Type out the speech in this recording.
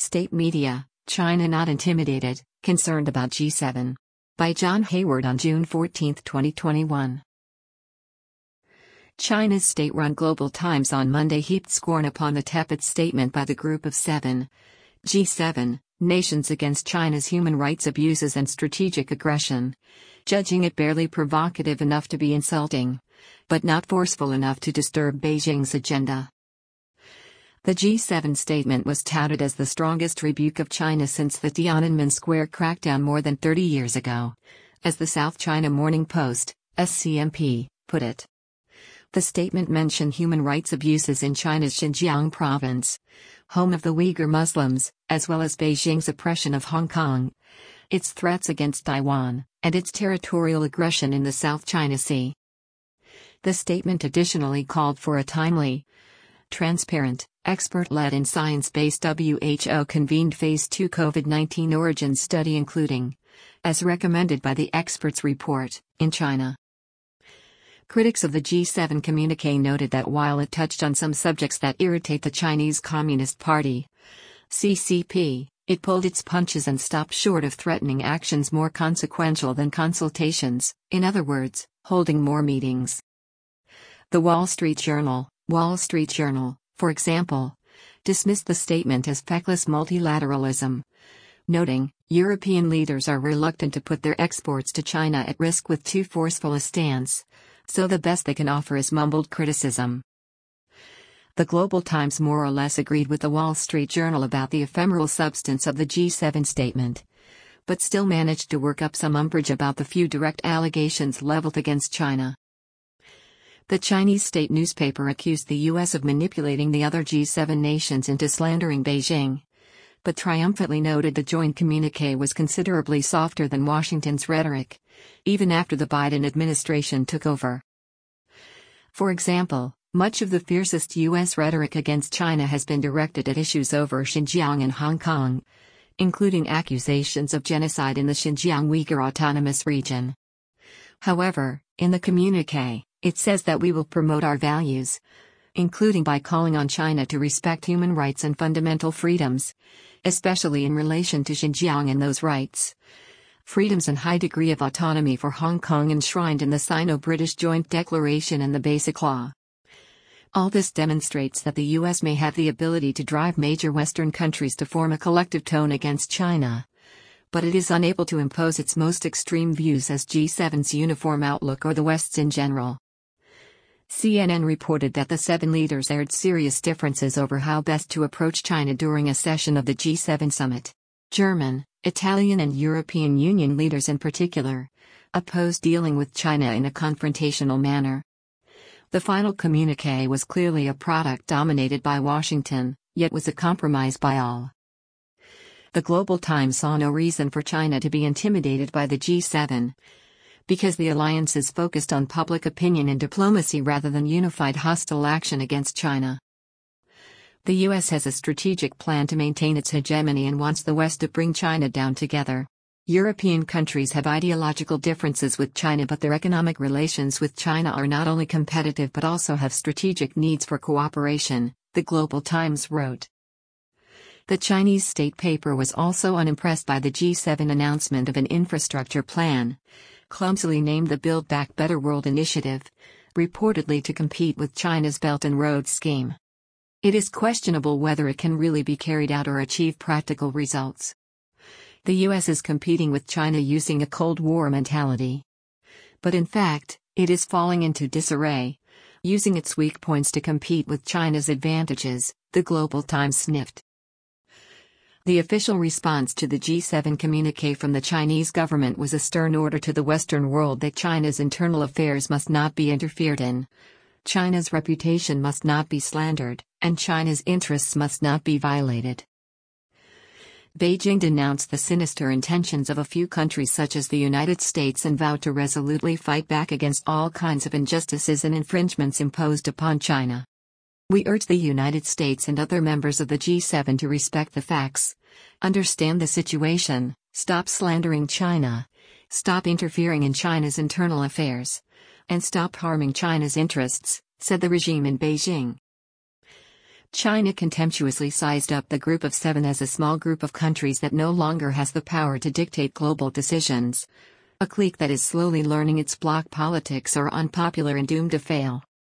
State Media, China Not Intimidated, Concerned About G7. By John Hayward on June 14, 2021. China's state-run Global Times on Monday heaped scorn upon the tepid statement by the Group of Seven, G7, nations against China's human rights abuses and strategic aggression, judging it barely provocative enough to be insulting, but not forceful enough to disturb Beijing's agenda. The G7 statement was touted as the strongest rebuke of China since the Tiananmen Square crackdown more than 30 years ago, as the South China Morning Post, SCMP, put it. The statement mentioned human rights abuses in China's Xinjiang province, home of the Uyghur Muslims, as well as Beijing's oppression of Hong Kong, its threats against Taiwan, and its territorial aggression in the South China Sea. The statement additionally called for a timely, transparent, expert-led and science-based WHO-convened Phase 2 COVID-19 origins study including, as recommended by the experts' report, in China. Critics of the G7 communiqué noted that while it touched on some subjects that irritate the Chinese Communist Party, CCP, it pulled its punches and stopped short of threatening actions more consequential than consultations, in other words, holding more meetings. The Wall Street Journal, for example, dismissed the statement as feckless multilateralism, noting, European leaders are reluctant to put their exports to China at risk with too forceful a stance, so the best they can offer is mumbled criticism. The Global Times more or less agreed with the Wall Street Journal about the ephemeral substance of the G7 statement, but still managed to work up some umbrage about the few direct allegations leveled against China. The Chinese state newspaper accused the U.S. of manipulating the other G7 nations into slandering Beijing, but triumphantly noted the joint communiqué was considerably softer than Washington's rhetoric, even after the Biden administration took over. For example, much of the fiercest U.S. rhetoric against China has been directed at issues over Xinjiang and Hong Kong, including accusations of genocide in the Xinjiang Uyghur Autonomous Region. However, in the communiqué, it says that we will promote our values, including by calling on China to respect human rights and fundamental freedoms, especially in relation to Xinjiang and those rights, freedoms and high degree of autonomy for Hong Kong enshrined in the Sino-British Joint Declaration and the Basic Law. All this demonstrates that the U.S. may have the ability to drive major Western countries to form a collective tone against China, but it is unable to impose its most extreme views as G7's uniform outlook or the West's in general. CNN reported that the seven leaders aired serious differences over how best to approach China during a session of the G7 summit. German, Italian and European Union leaders in particular, opposed dealing with China in a confrontational manner. The final communiqué was clearly a product dominated by Washington, yet was a compromise by all. The Global Times saw no reason for China to be intimidated by the G7, because the alliance is focused on public opinion and diplomacy rather than unified hostile action against China. The U.S. has a strategic plan to maintain its hegemony and wants the West to bring China down together. European countries have ideological differences with China, but their economic relations with China are not only competitive but also have strategic needs for cooperation, the Global Times wrote. The Chinese state paper was also unimpressed by the G7 announcement of an infrastructure plan, clumsily named the Build Back Better World Initiative, reportedly to compete with China's Belt and Road scheme. It is questionable whether it can really be carried out or achieve practical results. The U.S. is competing with China using a Cold War mentality. But in fact, it is falling into disarray, using its weak points to compete with China's advantages, the Global Times sniffed. The official response to the G7 communiqué from the Chinese government was a stern order to the Western world that China's internal affairs must not be interfered in, China's reputation must not be slandered, and China's interests must not be violated. Beijing denounced the sinister intentions of a few countries such as the United States and vowed to resolutely fight back against all kinds of injustices and infringements imposed upon China. We urge the United States and other members of the G7 to respect the facts, understand the situation, stop slandering China, stop interfering in China's internal affairs, and stop harming China's interests, said the regime in Beijing. China contemptuously sized up the Group of Seven as a small group of countries that no longer has the power to dictate global decisions. A clique that is slowly learning its bloc politics are unpopular and doomed to fail.